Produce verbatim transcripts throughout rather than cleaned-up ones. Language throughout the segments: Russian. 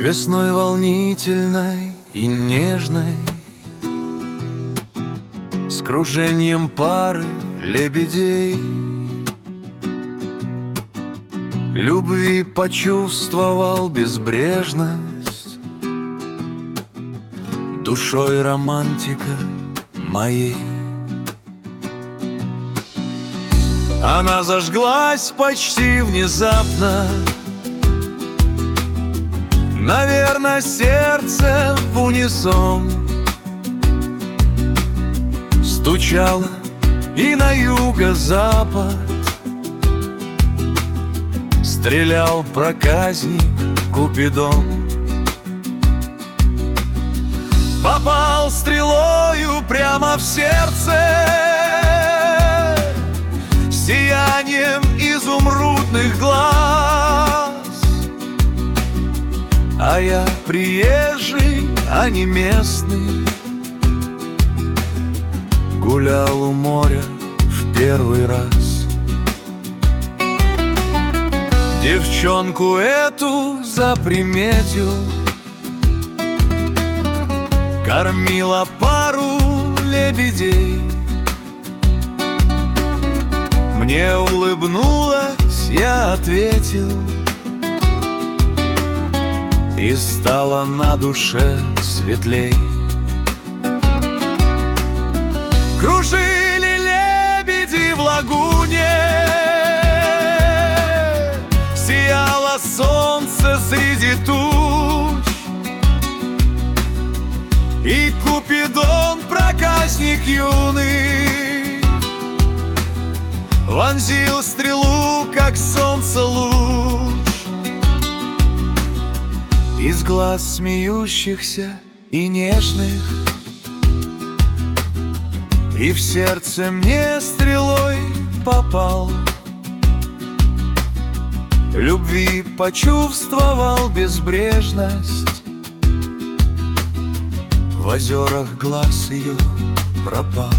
Весной волнительной и нежной, с кружением пары лебедей, любви почувствовал безбрежность, душой романтика моей. Она зажглась почти внезапно, наверное, сердце в унисон стучало и на юго-запад стрелял проказник Купидон. Попал стрелою прямо в сердце, сиянием изумрудных глаз. А я приезжий, а не местный, гулял у моря в первый раз. Девчонку эту заприметил, кормила пару лебедей. Мне улыбнулась, я ответил, и стало на душе светлей. Кружили лебеди в лагуне, сияло солнце среди туч, и Купидон, проказник юный, вонзил стрелу, как солнце луч. Из глаз смеющихся и нежных, и в сердце мне стрелой попал. Любви почувствовал безбрежность, в озерах глаз ее пропал.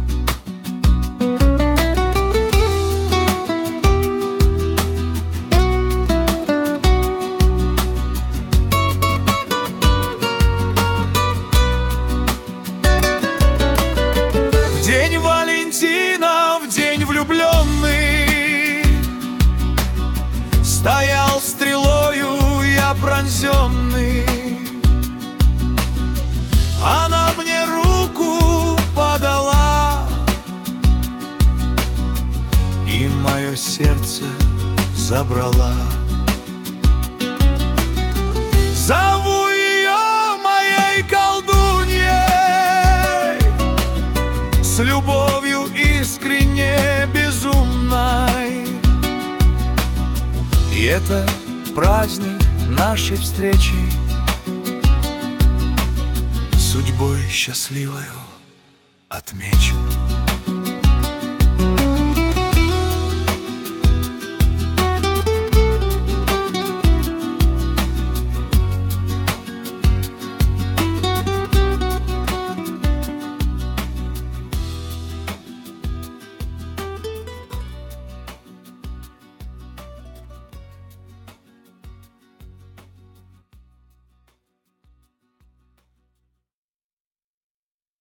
День Валентина, в день влюбленный, стоял стрелою я пронзенный. Она мне руку подала, и мое сердце забрала. Зову ее моей колдуньей, с любовью искренне безумной. И это праздник нашей встречи, судьбой счастливою отмечен.